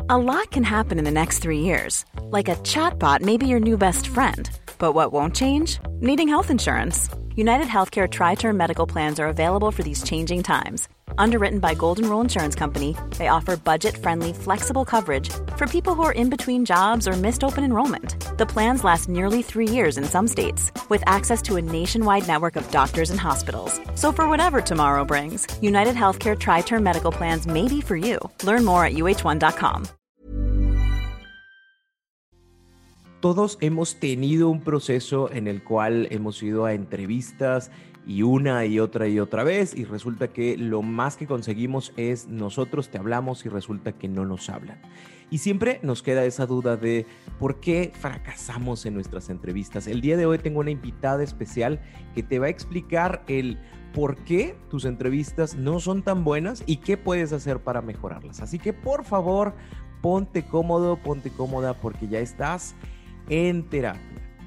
A lot can happen in the next 3 years. Like a chatbot may be your new best friend. But what won't change? Needing health insurance. United Healthcare Tri-Term Medical Plans are available for these changing times. Underwritten by Golden Rule Insurance Company, they offer budget-friendly, flexible coverage for people who are in between jobs or missed open enrollment. The plans last nearly 3 years in some states, with access to a nationwide network of doctors and hospitals. So for whatever tomorrow brings, United Healthcare Tri-Term Medical Plans may be for you. Learn more at uh1.com. Todos hemos tenido un proceso en el cual hemos ido a entrevistas y una y otra vez, y resulta que lo más que conseguimos es nosotros te hablamos y resulta que no nos hablan. Y siempre nos queda esa duda de por qué fracasamos en nuestras entrevistas. El día de hoy tengo una invitada especial que te va a explicar el por qué tus entrevistas no son tan buenas y qué puedes hacer para mejorarlas. Así que por favor, ponte cómodo, ponte cómoda, porque ya estás en terapia.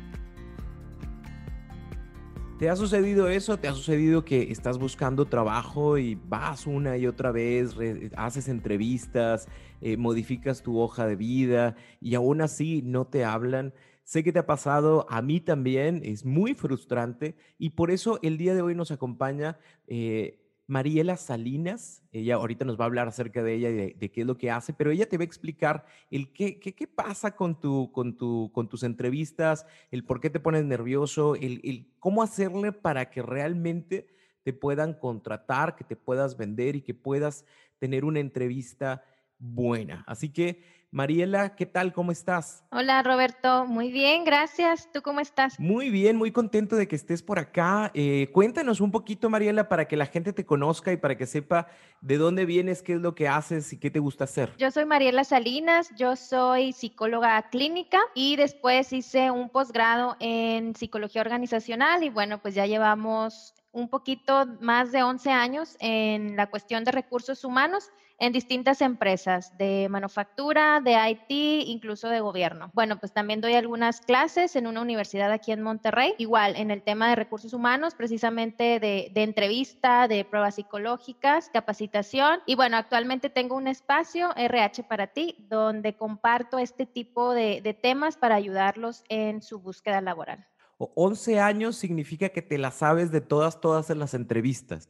¿Te ha sucedido eso? ¿Te ha sucedido que estás buscando trabajo y vas una y otra vez, haces entrevistas, modificas tu hoja de vida y aún así no te hablan? Sé que te ha pasado, a mí también, es muy frustrante y por eso el día de hoy nos acompaña Mariela Salinas. Ella ahorita nos va a hablar acerca de ella y de qué es lo que hace, pero ella te va a explicar el qué pasa con tus entrevistas, el por qué te pones nervioso, el cómo hacerle para que realmente te puedan contratar, que te puedas vender y que puedas tener una entrevista buena. Así que, Mariela, ¿qué tal? ¿Cómo estás? Hola Roberto, muy bien, gracias. ¿Tú cómo estás? Muy bien, muy contento de que estés por acá. Cuéntanos un poquito, Mariela, para que la gente te conozca y para que sepa de dónde vienes, qué es lo que haces y qué te gusta hacer. Yo soy Mariela Salinas, yo soy psicóloga clínica y después hice un posgrado en psicología organizacional y bueno, pues ya llevamos un poquito más de 11 años en la cuestión de recursos humanos en distintas empresas de manufactura, de IT, incluso de gobierno. Bueno, pues también doy algunas clases en una universidad aquí en Monterrey, igual en el tema de recursos humanos, precisamente de entrevista, de pruebas psicológicas, capacitación. Y bueno, actualmente tengo un espacio, RH para ti, donde comparto este tipo de temas para ayudarlos en su búsqueda laboral. 11 años significa que te la sabes de todas en las entrevistas.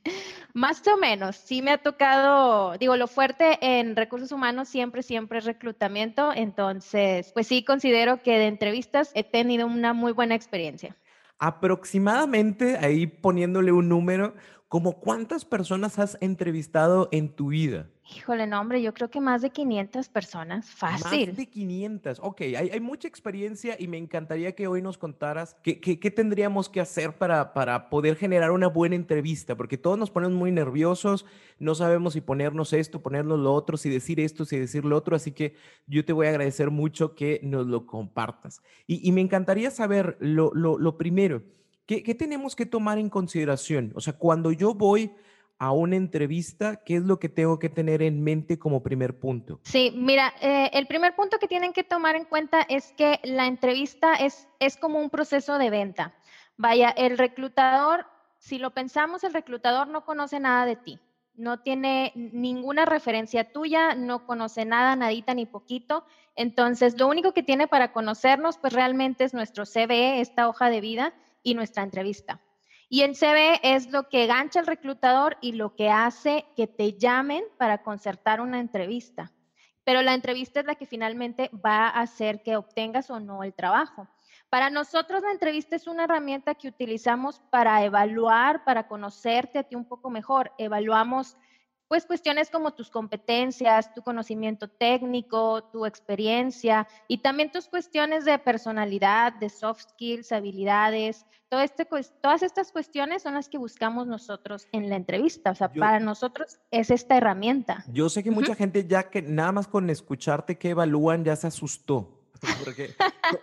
Más o menos, sí me ha tocado, digo, lo fuerte en recursos humanos siempre es reclutamiento, entonces, pues sí considero que de entrevistas he tenido una muy buena experiencia. Aproximadamente, ahí poniéndole un número, ¿como cuántas personas has entrevistado en tu vida? Híjole, no, hombre, yo creo que más de 500 personas, Más fácil. de 500. Ok, hay mucha experiencia y me encantaría que hoy nos contaras qué tendríamos que hacer para poder generar una buena entrevista, porque todos nos ponemos muy nerviosos, no sabemos si ponernos esto, ponernos lo otro, si decir esto, si decir lo otro, así que yo te voy a agradecer mucho que nos lo compartas. Y me encantaría saber lo primero, ¿qué tenemos que tomar en consideración? O sea, cuando yo voy a una entrevista, ¿qué es lo que tengo que tener en mente como primer punto? Sí, mira, el primer punto que tienen que tomar en cuenta es que la entrevista es como un proceso de venta. Vaya, el reclutador, si lo pensamos, el reclutador no conoce nada de ti, no tiene ninguna referencia tuya, no conoce nada, nadita ni poquito. Entonces, lo único que tiene para conocernos, pues realmente es nuestro CV, esta hoja de vida y nuestra entrevista. Y el CV es lo que gancha al reclutador y lo que hace que te llamen para concertar una entrevista. Pero la entrevista es la que finalmente va a hacer que obtengas o no el trabajo. Para nosotros la entrevista es una herramienta que utilizamos para evaluar, para conocerte a ti un poco mejor. Evaluamos pues cuestiones como tus competencias, tu conocimiento técnico, tu experiencia y también tus cuestiones de personalidad, de soft skills, habilidades. Todas estas cuestiones son las que buscamos nosotros en la entrevista. O sea, Yo, para nosotros es esta herramienta. yo sé que Ujú. mucha gente ya que nada más con escucharte que evalúan ya se asustó, porque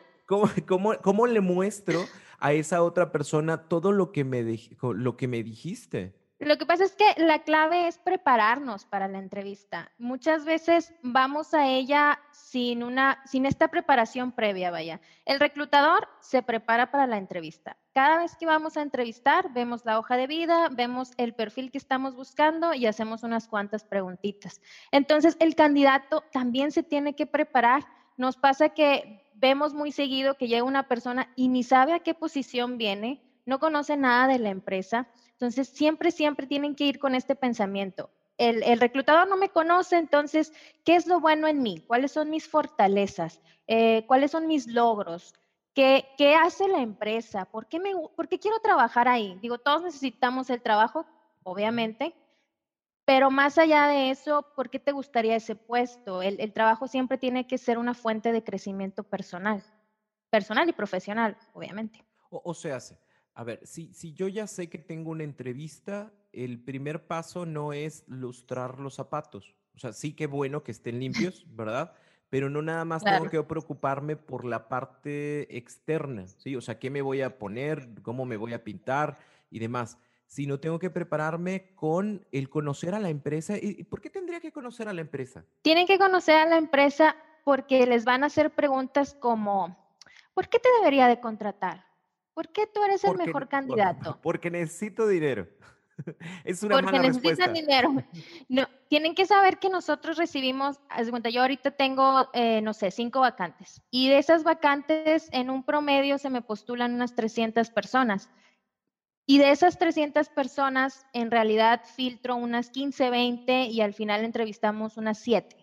¿cómo le muestro a esa otra persona todo lo que lo que me dijiste? Lo que pasa es que la clave es prepararnos para la entrevista. Muchas veces vamos a ella sin esta preparación previa, vaya. El reclutador se prepara para la entrevista. Cada vez que vamos a entrevistar, vemos la hoja de vida, vemos el perfil que estamos buscando y hacemos unas cuantas preguntitas. Entonces, el candidato también se tiene que preparar. Nos pasa que vemos muy seguido que llega una persona y ni sabe a qué posición viene, no conoce nada de la empresa. Entonces, siempre tienen que ir con este pensamiento. El reclutador no me conoce, entonces, ¿qué es lo bueno en mí? ¿Cuáles son mis fortalezas? ¿Cuáles son mis logros? ¿Qué hace la empresa? ¿Por qué quiero trabajar ahí? Digo, todos necesitamos el trabajo, obviamente, pero más allá de eso, ¿por qué te gustaría ese puesto? El trabajo siempre tiene que ser una fuente de crecimiento personal y profesional, obviamente. O sea, a ver, si yo ya sé que tengo una entrevista, el primer paso no es lustrar los zapatos. O sea, sí que bueno que estén limpios, ¿verdad? Pero no nada más tengo Claro. que preocuparme por la parte externa, ¿sí? O sea, qué me voy a poner, cómo me voy a pintar y demás, sino tengo que prepararme con el conocer a la empresa. ¿Y por qué tendría que conocer a la empresa? Tienen que conocer a la empresa porque les van a hacer preguntas como, ¿por qué te debería de contratar? ¿Por qué tú eres el Porque, mejor candidato? porque necesito dinero. Es una Porque mala necesitan respuesta. dinero. No, tienen que saber que nosotros recibimos, haz de cuenta, yo ahorita tengo, no sé, 5 vacantes. Y de esas vacantes, en un promedio se me postulan unas 300 personas. Y de esas 300 personas, en realidad filtro unas 15, 20 y al final entrevistamos unas 7.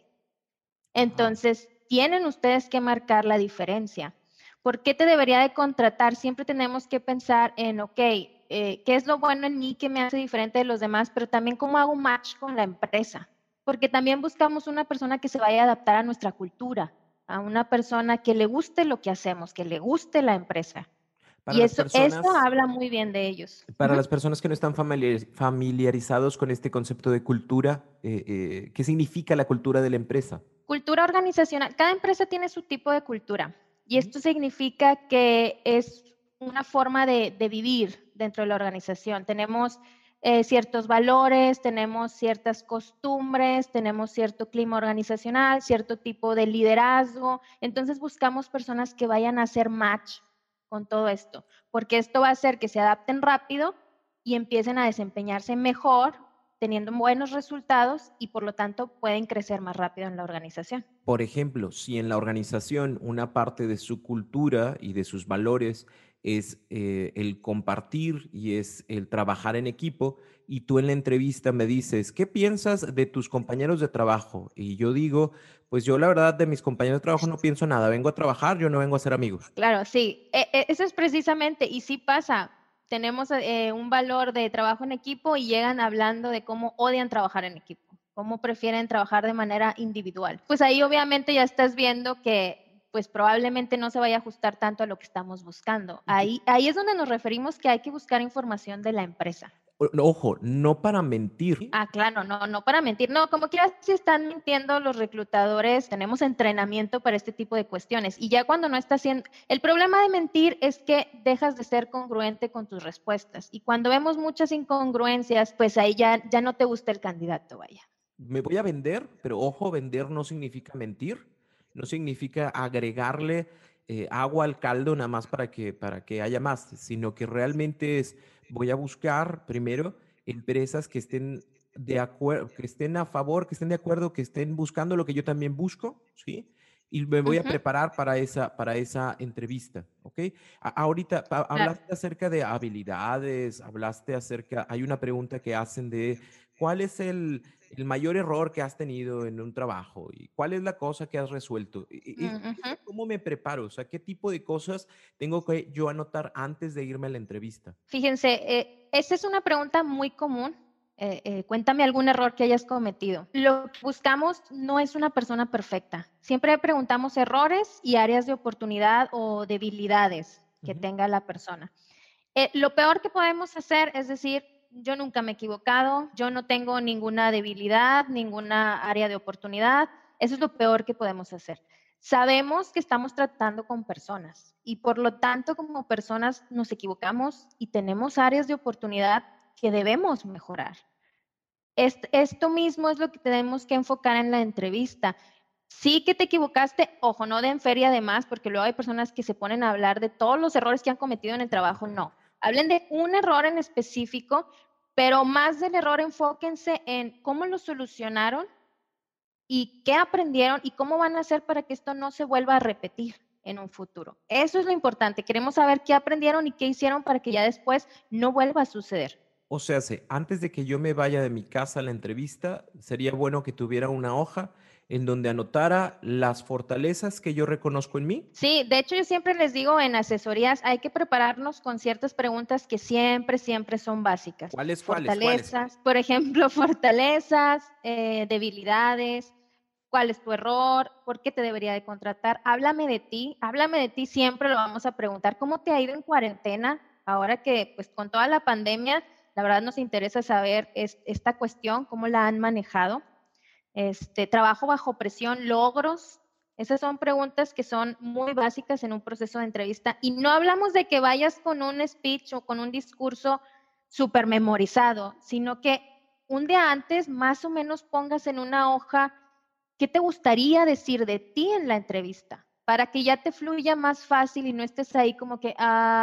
Ajá. Entonces, tienen ustedes que marcar la diferencia. ¿Por qué te debería de contratar? Siempre tenemos que pensar en, ok, ¿qué es lo bueno en mí que me hace diferente de los demás? Pero también cómo hago match con la empresa. Porque también buscamos una persona que se vaya a adaptar a nuestra cultura, a una persona que le guste lo que hacemos, que le guste la empresa. Para Y las eso personas, habla muy bien de ellos. para las personas que no están familiarizados con este concepto de cultura, ¿qué significa la cultura de la empresa? Cultura organizacional. Cada empresa tiene su tipo de cultura y Ujú. esto significa que es una forma de vivir dentro de la organización. Tenemos ciertos valores, tenemos ciertas costumbres, tenemos cierto clima organizacional, cierto tipo de liderazgo. Entonces buscamos personas que vayan a hacer match con todo esto, porque esto va a hacer que se adapten rápido y empiecen a desempeñarse mejor teniendo buenos resultados y por lo tanto pueden crecer más rápido en la organización. Por ejemplo, si en la organización una parte de su cultura y de sus valores es el compartir y es el trabajar en equipo, y tú en la entrevista me dices, ¿qué piensas de tus compañeros de trabajo? Y yo digo, pues yo la verdad de mis compañeros de trabajo no pienso nada, vengo a trabajar, yo no vengo a ser amigos. Claro, sí, eso es precisamente, y sí pasa, tenemos un valor de trabajo en equipo y llegan hablando de cómo odian trabajar en equipo, cómo prefieren trabajar de manera individual. Pues ahí obviamente ya estás viendo que pues probablemente no se vaya a ajustar tanto a lo que estamos buscando. Y que, Ahí es donde nos referimos que hay que buscar información de la empresa. ojo, no para mentir. Ah, claro, no para mentir. No, como quieras, si están mintiendo los reclutadores, tenemos entrenamiento para este tipo de cuestiones. Y ya cuando no está haciendo, el problema de mentir es que dejas de ser congruente con tus respuestas. Y cuando vemos muchas incongruencias, pues ahí ya no te gusta el candidato, vaya. Me voy a vender, pero ojo, vender no significa mentir, no significa agregarle agua al caldo nada más para que haya más, sino que realmente es, voy a buscar primero empresas que estén de acuerdo, que estén a favor, que estén de acuerdo, que estén buscando lo que yo también busco, ¿sí? Y me voy a Ujú, preparar para esa entrevista, ¿ok? Ahorita claro. hablaste acerca de habilidades, hablaste acerca, hay una pregunta que hacen de ¿cuál es el mayor error que has tenido en un trabajo y cuál es la cosa que has resuelto? Ujú. ¿Cómo me preparo? O sea, ¿qué tipo de cosas tengo que yo anotar antes de irme a la entrevista? Fíjense, esa es una pregunta muy común. Cuéntame algún error que hayas cometido. Lo que buscamos no es una persona perfecta. Siempre preguntamos errores y áreas de oportunidad o debilidades que Ujú. tenga la persona. Lo peor que podemos hacer es decir, yo nunca me he equivocado, yo no tengo ninguna debilidad, ninguna área de oportunidad. Eso es lo peor que podemos hacer. Sabemos que estamos tratando con personas y por lo tanto como personas nos equivocamos y tenemos áreas de oportunidad que debemos mejorar. Esto mismo es lo que tenemos que enfocar en la entrevista. Sí que te equivocaste, ojo, no den feria de más, porque luego hay personas que se ponen a hablar de todos los errores que han cometido en el trabajo. No, hablen de un error en específico, pero más del error enfóquense en cómo lo solucionaron y qué aprendieron y cómo van a hacer para que esto no se vuelva a repetir en un futuro. Eso es lo importante. Queremos saber qué aprendieron y qué hicieron para que ya después no vuelva a suceder. O sea, antes de que yo me vaya de mi casa a la entrevista, sería bueno que tuviera una hoja en donde anotara las fortalezas que yo reconozco en mí. Sí, de hecho yo siempre les digo en asesorías, hay que prepararnos con ciertas preguntas que siempre son básicas. ¿Cuáles? Fortalezas, por ejemplo, fortalezas, debilidades, cuál es tu error, por qué te debería de contratar. Háblame de ti, siempre lo vamos a preguntar. ¿Cómo te ha ido en cuarentena? Ahora que pues con toda la pandemia, la verdad nos interesa saber esta cuestión, cómo la han manejado. Trabajo bajo presión, logros. Esas son preguntas que son muy básicas en un proceso de entrevista. Y no hablamos de que vayas con un speech o con un discurso súper memorizado, sino que un día antes más o menos pongas en una hoja qué te gustaría decir de ti en la entrevista, para que ya te fluya más fácil y no estés ahí como que,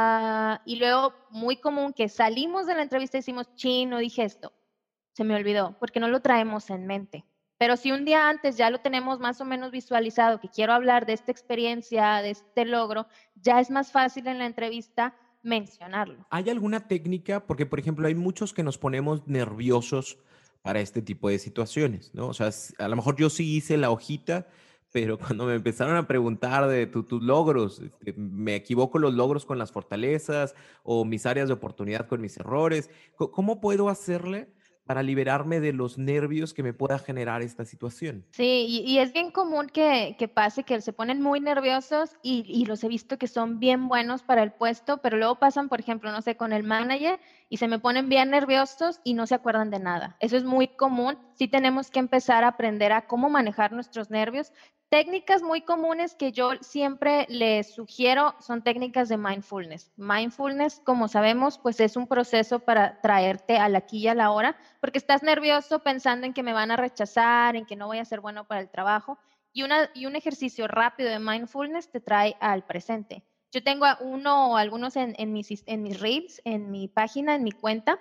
y luego muy común que salimos de la entrevista y decimos, no dije esto, se me olvidó, porque no lo traemos en mente. Pero si un día antes ya lo tenemos más o menos visualizado, que quiero hablar de esta experiencia, de este logro, ya es más fácil en la entrevista mencionarlo. ¿Hay alguna técnica? Porque, por ejemplo, hay muchos que nos ponemos nerviosos para este tipo de situaciones, ¿no? O sea, a lo mejor yo sí hice la hojita, pero cuando me empezaron a preguntar de tus logros, me equivoco los logros con las fortalezas o mis áreas de oportunidad con mis errores. ¿Cómo puedo hacerle para liberarme de los nervios que me pueda generar esta situación? Sí, y es bien común que pase que se ponen muy nerviosos y los he visto que son bien buenos para el puesto, pero luego pasan, por ejemplo, no sé, con el manager y se me ponen bien nerviosos y no se acuerdan de nada. Eso es muy común. Sí tenemos que empezar a aprender a cómo manejar nuestros nervios. Técnicas muy comunes que yo siempre les sugiero son técnicas de mindfulness. Mindfulness, como sabemos, pues es un proceso para traerte al aquí y a la hora, porque estás nervioso pensando en que me van a rechazar, en que no voy a ser bueno para el trabajo, y un ejercicio rápido de mindfulness te trae al presente. Yo tengo uno o algunos en mis reels, en mi página, en mi cuenta,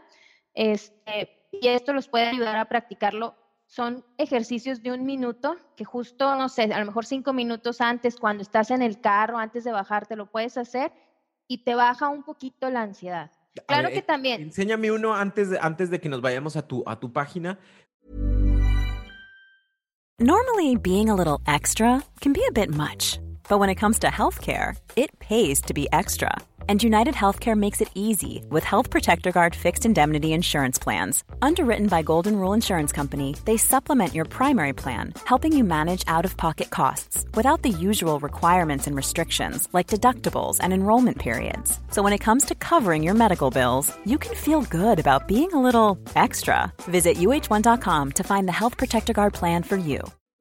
y esto los puede ayudar a practicarlo. Son ejercicios de 1 minuto que justo, no sé, a lo mejor 5 minutos antes, cuando estás en el carro, antes de bajarte, lo puedes hacer y te baja un poquito la ansiedad. A Claro ver, que también. enséñame uno antes de que nos vayamos a tu página. Normally, being a little extra can be a bit much, but when it comes to healthcare, it pays to be extra. And United Healthcare makes it easy with Health Protector Guard fixed indemnity insurance plans. Underwritten by Golden Rule Insurance Company, they supplement your primary plan, helping you manage out-of-pocket costs without the usual requirements and restrictions like deductibles and enrollment periods. So when it comes to covering your medical bills, you can feel good about being a little extra. Visit uh1.com to find the Health Protector Guard plan for you.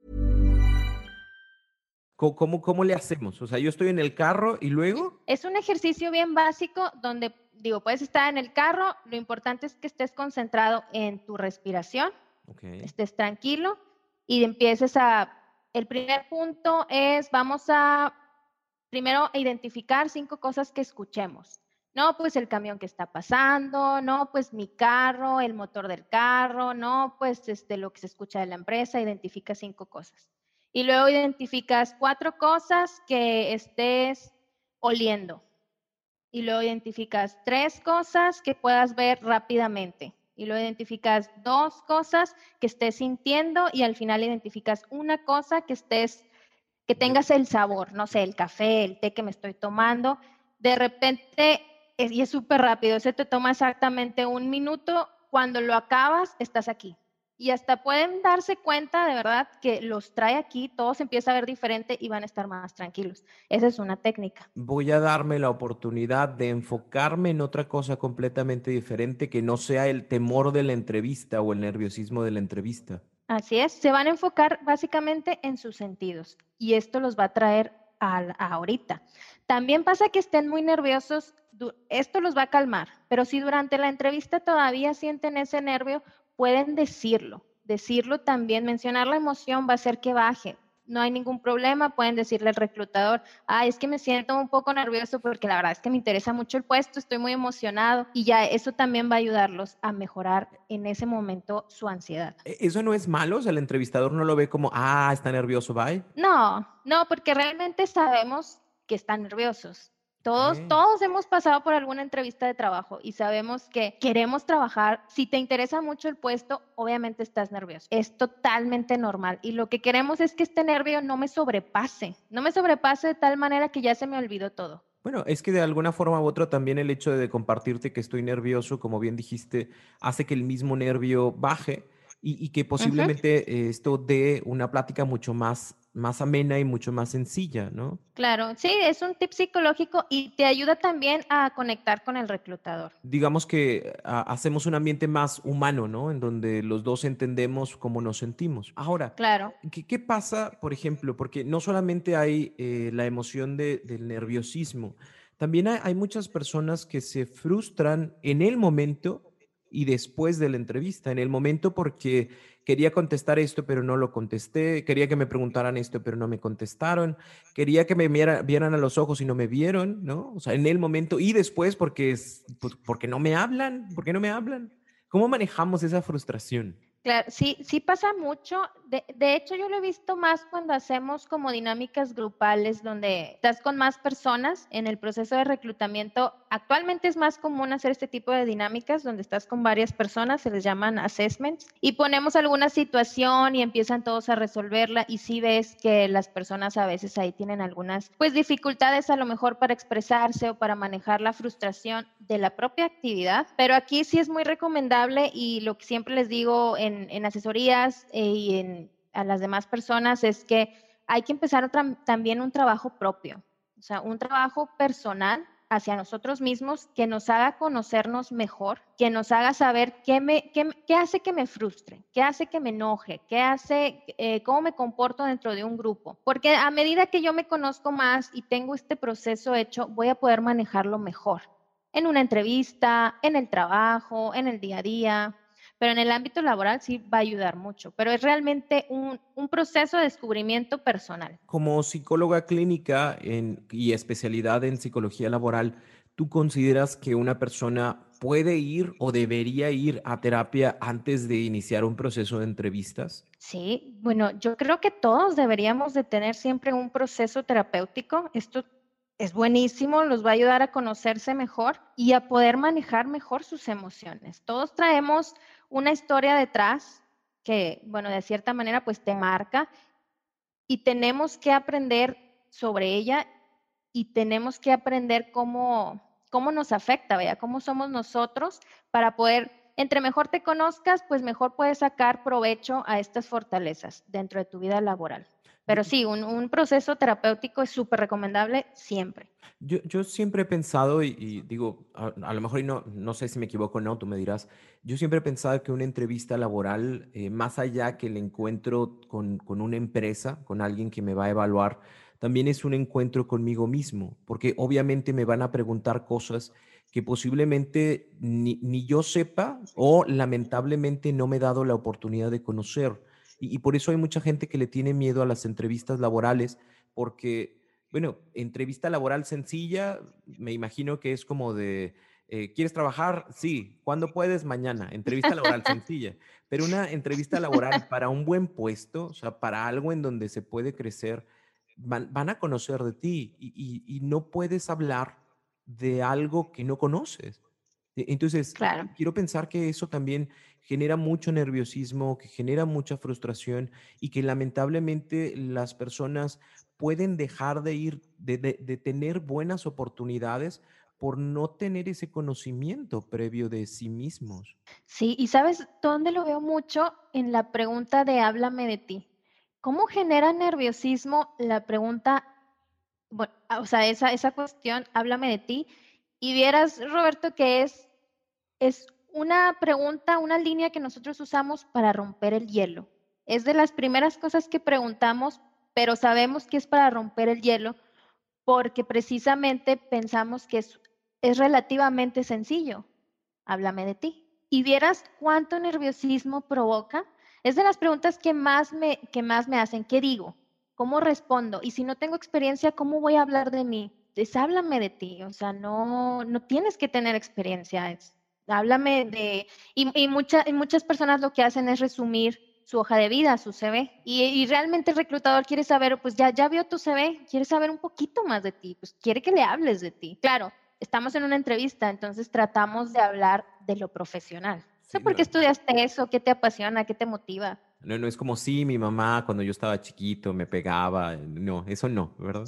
¿Cómo le hacemos? O sea, yo estoy en el carro y luego... Es un ejercicio bien básico donde, puedes estar en el carro, lo importante es que estés concentrado en tu respiración, estés tranquilo y empieces el primer punto es, vamos a primero identificar 5 cosas que escuchemos. No, pues el camión que está pasando, no, pues mi carro, el motor del carro, no, pues lo que se escucha de la empresa, identifica 5 cosas. Y luego identificas 4 cosas que estés oliendo. Y luego identificas 3 cosas que puedas ver rápidamente. Y luego identificas 2 cosas que estés sintiendo y al final identificas una cosa que tengas el sabor, no sé, el café, el té que me estoy tomando. De repente, y es súper rápido, ese te toma exactamente 1 minuto. Cuando lo acabas, estás aquí. Y hasta pueden darse cuenta de verdad que los trae aquí, todo se empieza a ver diferente y van a estar más tranquilos. Esa es una técnica. Voy a darme la oportunidad de enfocarme en otra cosa completamente diferente que no sea el temor de la entrevista o el nerviosismo de la entrevista. Así es, se van a enfocar básicamente en sus sentidos y esto los va a traer a ahorita. También pasa que estén muy nerviosos, esto los va a calmar, pero si durante la entrevista todavía sienten ese nervio, pueden decirlo también, mencionar la emoción va a hacer que baje. No hay ningún problema, pueden decirle al reclutador, es que me siento un poco nervioso porque la verdad es que me interesa mucho el puesto, estoy muy emocionado y ya eso también va a ayudarlos a mejorar en ese momento su ansiedad. ¿Eso no es malo? O sea, el entrevistador no lo ve como, está nervioso, bye. No, porque realmente sabemos que están nerviosos. Ok. Todos hemos pasado por alguna entrevista de trabajo y sabemos que queremos trabajar. Si te interesa mucho el puesto, obviamente estás nervioso. Es totalmente normal. Y lo que queremos es que este nervio no me sobrepase de tal manera que ya se me olvidó todo. Bueno, es que de alguna forma u otra también el hecho de compartirte que estoy nervioso, como bien dijiste, hace que el mismo nervio baje y que Ujú. posiblemente esto dé una plática mucho más amena y mucho más sencilla, ¿no? Claro, sí, es un tip psicológico y te ayuda también a conectar con el reclutador. Digamos que hacemos un ambiente más humano, ¿no? En donde los dos entendemos cómo nos sentimos. Ahora, Claro. ¿qué pasa, por ejemplo? Porque no solamente hay la emoción del nerviosismo, también hay muchas personas que se frustran en el momento y después de la entrevista. En el momento porque quería contestar esto, pero no lo contesté, quería que me preguntaran esto, pero no me contestaron, quería que me vieran a los ojos y no me vieron, ¿no? O sea, en el momento y después pues, porque no me hablan, ¿por qué no me hablan? ¿Cómo manejamos esa frustración? Claro, sí, sí pasa mucho. De hecho, yo lo he visto más cuando hacemos como dinámicas grupales donde estás con más personas en el proceso de reclutamiento. Actualmente es más común hacer este tipo de dinámicas donde estás con varias personas, se les llaman assessments, y ponemos alguna situación y empiezan todos a resolverla y sí ves que las personas a veces ahí tienen algunas pues dificultades a lo mejor para expresarse o para manejar la frustración de la propia actividad, pero aquí sí es muy recomendable y lo que siempre les digo en asesorías a las demás personas es que hay que empezar también un trabajo propio, o sea, un trabajo personal hacia nosotros mismos que nos haga conocernos mejor, que nos haga saber qué hace que me frustre, qué hace que me enoje, cómo me comporto dentro de un grupo. Porque a medida que yo me conozco más y tengo este proceso hecho, voy a poder manejarlo mejor en una entrevista, en el trabajo, en el día a día, pero en el ámbito laboral sí va a ayudar mucho, pero es realmente un proceso de descubrimiento personal. Como psicóloga clínica y especialidad en psicología laboral, ¿tú consideras que una persona puede ir o debería ir a terapia antes de iniciar un proceso de entrevistas? Sí, bueno, yo creo que todos deberíamos de tener siempre un proceso terapéutico. Esto es buenísimo, los va a ayudar a conocerse mejor y a poder manejar mejor sus emociones. Todos traemos una historia detrás que, bueno, de cierta manera, pues te marca y tenemos que aprender sobre ella y tenemos que aprender cómo nos afecta, ¿vea? Cómo somos nosotros para poder, entre mejor te conozcas, pues mejor puedes sacar provecho a estas fortalezas dentro de tu vida laboral. Yo, Pero sí, un proceso terapéutico es súper recomendable siempre. yo siempre he pensado, y digo, a lo mejor y no sé si me equivoco o no, tú me dirás, yo siempre he pensado que una entrevista laboral, más allá que el encuentro con una empresa, con alguien que me va a evaluar, también es un encuentro conmigo mismo, porque obviamente me van a preguntar cosas que posiblemente ni yo sepa o lamentablemente no me he dado la oportunidad de conocer. Y por eso hay mucha gente que le tiene miedo a las entrevistas laborales, porque bueno, entrevista laboral sencilla, me imagino que es como de, ¿quieres trabajar? Sí. ¿Cuándo puedes? Mañana. Entrevista laboral sencilla. Pero una entrevista laboral para un buen puesto, o sea, para algo en donde se puede crecer, van a conocer de ti y no puedes hablar de algo que no conoces. Entonces, Claro. quiero pensar que eso también genera mucho nerviosismo, que genera mucha frustración y que lamentablemente las personas pueden dejar de ir, de tener buenas oportunidades por no tener ese conocimiento previo de sí mismos. Sí, y ¿sabes dónde lo veo mucho? En la pregunta de háblame de ti. ¿Cómo genera nerviosismo la pregunta? Bueno, o sea, esa cuestión, háblame de ti. Y vieras, Roberto, que es una pregunta, una línea que nosotros usamos para romper el hielo. Es de las primeras cosas que preguntamos, pero sabemos que es para romper el hielo, porque precisamente pensamos que es relativamente sencillo. Háblame de ti. Y vieras cuánto nerviosismo provoca. Es de las preguntas que más me hacen. ¿Qué digo? ¿Cómo respondo? Y si no tengo experiencia, ¿cómo voy a hablar de mí? Es háblame de ti. O sea, no tienes que tener experiencia. Háblame de... Y muchas personas lo que hacen es resumir su hoja de vida, su CV. Y realmente el reclutador quiere saber, pues ya vio tu CV, quiere saber un poquito más de ti, pues quiere que le hables de ti. Claro, estamos en una entrevista, entonces tratamos de hablar de lo profesional. O sea, Sí, ¿por no, qué estudiaste eso? ¿Qué te apasiona? ¿Qué te motiva? no es como si mi mamá cuando yo estaba chiquito me pegaba. No, eso no, ¿verdad?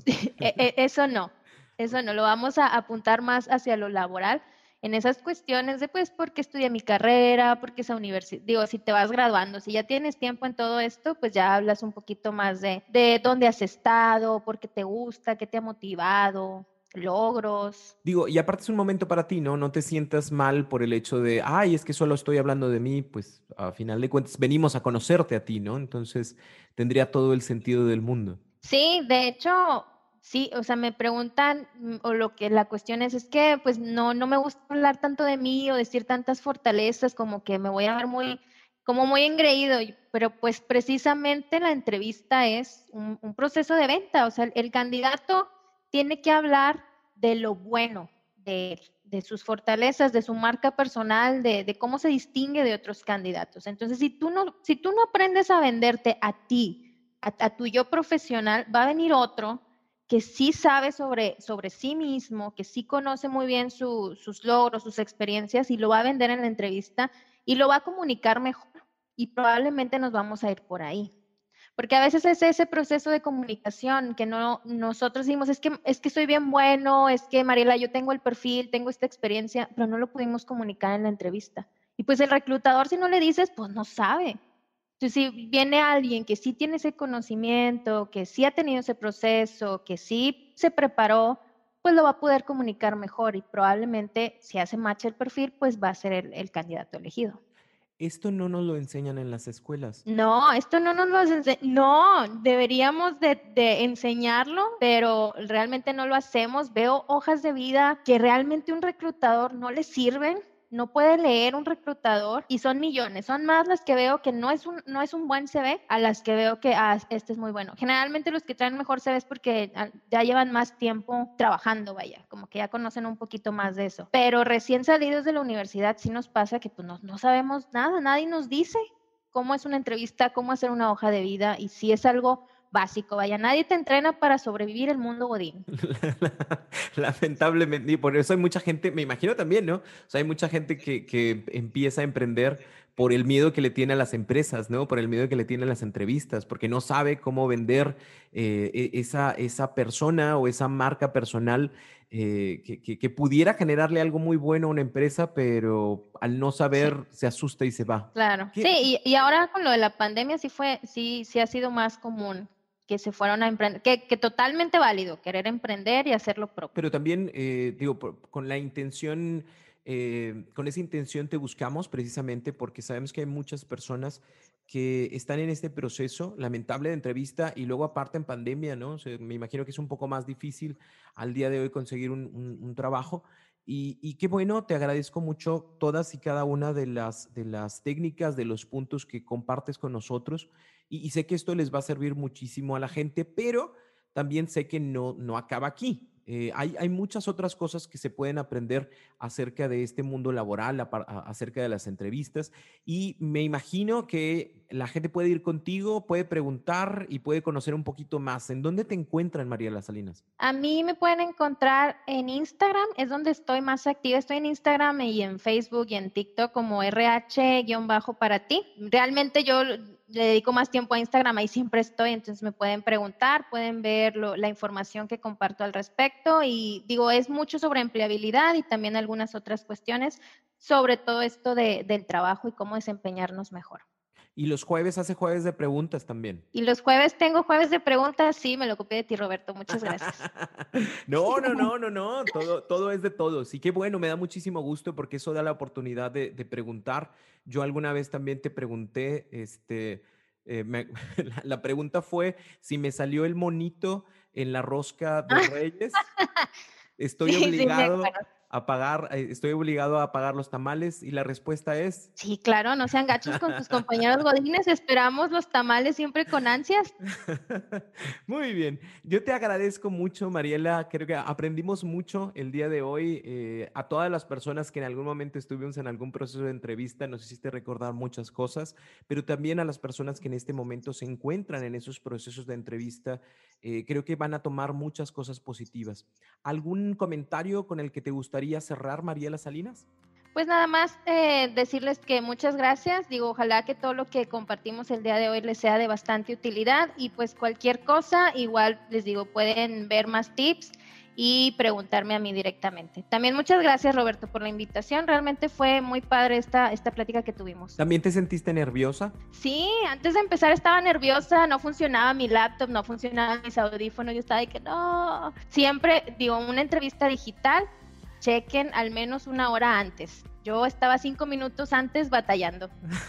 Eso no, lo vamos a apuntar más hacia lo laboral, en esas cuestiones de, pues, ¿por qué estudié mi carrera? ¿Por qué esa universidad? Digo, si te vas graduando, si ya tienes tiempo en todo esto, pues ya hablas un poquito más de dónde has estado, por qué te gusta, qué te ha motivado, logros. Digo, y aparte es un momento para ti, ¿no? No te sientas mal por el hecho de, ay, es que solo estoy hablando de mí, pues a final de cuentas venimos a conocerte a ti, ¿no? Entonces tendría todo el sentido del mundo. Sí, de hecho, sí, o sea, me preguntan, o lo que la cuestión es que pues no me gusta hablar tanto de mí o decir tantas fortalezas, como que me voy a ver como muy engreído, pero pues precisamente la entrevista es un proceso de venta, o sea, el candidato tiene que hablar de lo bueno de él, de sus fortalezas, de su marca personal, de cómo se distingue de otros candidatos. Entonces, si tú no aprendes a venderte a ti, a tu yo profesional, va a venir otro que sí sabe sobre sí mismo, que sí conoce muy bien sus logros, sus experiencias, y lo va a vender en la entrevista y lo va a comunicar mejor. Y probablemente nos vamos a ir por ahí. Porque a veces es ese proceso de comunicación que nosotros decimos, es que soy bien bueno, es que Mariela, yo tengo el perfil, tengo esta experiencia, pero no lo pudimos comunicar en la entrevista. Y pues el reclutador, si no le dices, pues no sabe. Entonces, si viene alguien que sí tiene ese conocimiento, que sí ha tenido ese proceso, que sí se preparó, pues lo va a poder comunicar mejor, y probablemente si hace match el perfil, pues va a ser el candidato elegido. Esto no nos lo enseñan en las escuelas. No, esto no nos lo no, deberíamos de enseñarlo, pero realmente no lo hacemos. Veo hojas de vida que realmente un reclutador no le sirven, no puede leer un reclutador, y son millones, son más las que veo que no es un buen CV a las que veo que este es muy bueno. Generalmente los que traen mejor CV es porque ya llevan más tiempo trabajando, vaya, como que ya conocen un poquito más de eso. Pero recién salidos de la universidad sí nos pasa que pues no sabemos nada, nadie nos dice cómo es una entrevista, cómo hacer una hoja de vida, y si es algo básico, vaya, nadie te entrena para sobrevivir el mundo godín. Lamentablemente, y por eso hay mucha gente, me imagino también, ¿no? O sea, hay mucha gente que empieza a emprender por el miedo que le tiene a las empresas, ¿no? Por el miedo que le tiene a las entrevistas, porque no sabe cómo vender esa persona o esa marca personal que pudiera generarle algo muy bueno a una empresa, pero al no Sí, saber se asusta y se va. claro. Sí, ¿Qué, y ahora con lo de la pandemia sí ha sido más común que se fueron a emprender, que totalmente válido querer emprender y hacer lo propio. Pero también, digo, con la intención, con esa intención te buscamos precisamente porque sabemos que hay muchas personas que están en este proceso lamentable de entrevista y luego aparte en pandemia, ¿no? O sea, me imagino que es un poco más difícil al día de hoy conseguir un trabajo. Y qué bueno, te agradezco mucho todas y cada una de las técnicas, de los puntos que compartes con nosotros. Y sé que esto les va a servir muchísimo a la gente, pero también sé que no acaba aquí. Hay muchas otras cosas que se pueden aprender acerca de este mundo laboral, acerca de las entrevistas, y me imagino que la gente puede ir contigo, puede preguntar y puede conocer un poquito más. ¿En dónde te encuentran, María Las Salinas? A mí me pueden encontrar en Instagram, es donde estoy más activa. Estoy en Instagram y en Facebook y en TikTok como RH-para ti. Realmente yo le dedico más tiempo a Instagram, ahí siempre estoy, entonces me pueden preguntar, pueden ver la información que comparto al respecto, y digo, es mucho sobre empleabilidad y también algunas otras cuestiones, sobre todo esto del trabajo y cómo desempeñarnos mejor. Y los jueves hace jueves de preguntas también. Y los jueves tengo jueves de preguntas, sí, me lo copié de ti, Roberto, muchas gracias. No, no, no, no, no, todo es de todos. Y qué bueno, me da muchísimo gusto porque eso da la oportunidad de preguntar. Yo alguna vez también te pregunté, la pregunta fue si me salió el monito en la rosca de Reyes. Estoy Sí, sí, me obligado acuerdo. estoy obligado a pagar los tamales y la respuesta es... Sí, claro, no sean gachos con tus compañeros godines, esperamos los tamales siempre con ansias. Muy bien, yo te agradezco mucho, Mariela. Creo que aprendimos mucho el día de hoy. A todas las personas que en algún momento estuvimos en algún proceso de entrevista, nos hiciste recordar muchas cosas, pero también a las personas que en este momento se encuentran en esos procesos de entrevista, creo que van a tomar muchas cosas positivas. ¿Algún comentario con el que te gustaría cerrar, Mariela Salinas? Pues nada más decirles que muchas gracias. Digo, ojalá que todo lo que compartimos el día de hoy les sea de bastante utilidad y pues cualquier cosa, igual les digo, pueden ver más tips y preguntarme a mí directamente. También muchas gracias, Roberto, por la invitación. Realmente fue muy padre esta plática que tuvimos. ¿También te sentiste nerviosa? Sí, antes de empezar estaba nerviosa, no funcionaba mi laptop, no funcionaban mis audífonos, yo estaba de que no. Siempre, digo, una entrevista digital, chequen al menos 1 hora antes. Yo estaba 5 minutos antes batallando.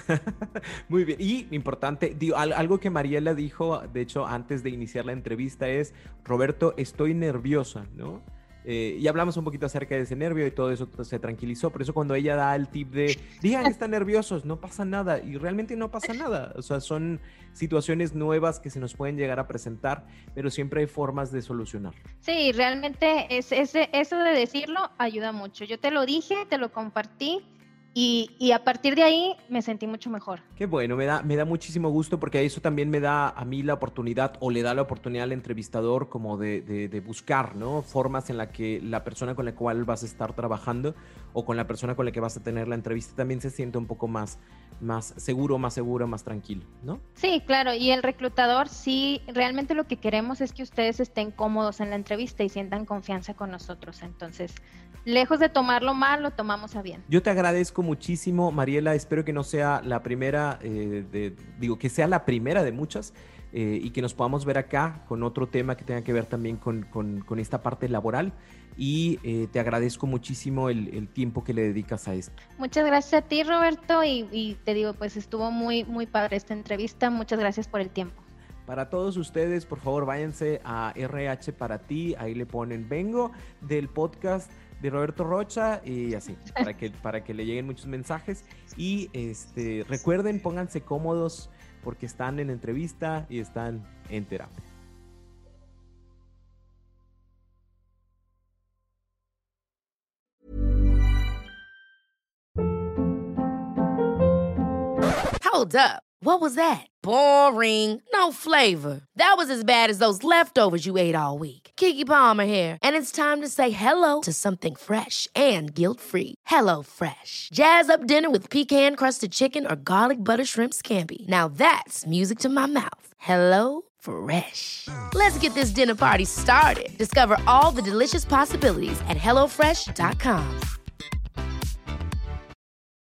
Muy bien. Y importante, digo, algo que Mariela dijo, de hecho, antes de iniciar la entrevista es, Roberto, estoy nerviosa, ¿no? Y hablamos un poquito acerca de ese nervio y todo eso se tranquilizó. Por eso cuando ella da el tip de, digan que están nerviosos, no pasa nada. Y realmente no pasa nada. O sea, son situaciones nuevas que se nos pueden llegar a presentar, pero siempre hay formas de solucionar. Sí, realmente eso de decirlo ayuda mucho. Yo te lo dije, te lo compartí. Y a partir de ahí me sentí mucho mejor. Qué bueno, me da muchísimo gusto porque eso también me da a mí la oportunidad o le da la oportunidad al entrevistador como de buscar, ¿no? Formas en la que la persona con la cual vas a estar trabajando o con la persona con la que vas a tener la entrevista también se siente un poco más seguro, más tranquilo, ¿no? Sí, claro, y el reclutador sí, realmente lo que queremos es que ustedes estén cómodos en la entrevista y sientan confianza con nosotros. Entonces, lejos de tomarlo mal, lo tomamos a bien. Yo te agradezco muchísimo, Mariela, espero que no sea la primera, que sea la primera de muchas y que nos podamos ver acá con otro tema que tenga que ver también con esta parte laboral y te agradezco muchísimo el tiempo que le dedicas a esto. Muchas gracias a ti, Roberto, y te digo, pues estuvo muy, muy padre esta entrevista, muchas gracias por el tiempo. Para todos ustedes, por favor, váyanse a RH para ti, ahí le ponen vengo del podcast de Roberto Rocha y así, para que le lleguen muchos mensajes y recuerden, pónganse cómodos porque están en entrevista y están en terapia. Hold up. What was that? Boring. No flavor. That was as bad as those leftovers you ate all week. Keke Palmer here, and it's time to say hello to something fresh and guilt-free. Hello Fresh. Jazz up dinner with pecan-crusted chicken or garlic butter shrimp scampi. Now that's music to my mouth. Hello Fresh. Let's get this dinner party started. Discover all the delicious possibilities at HelloFresh.com.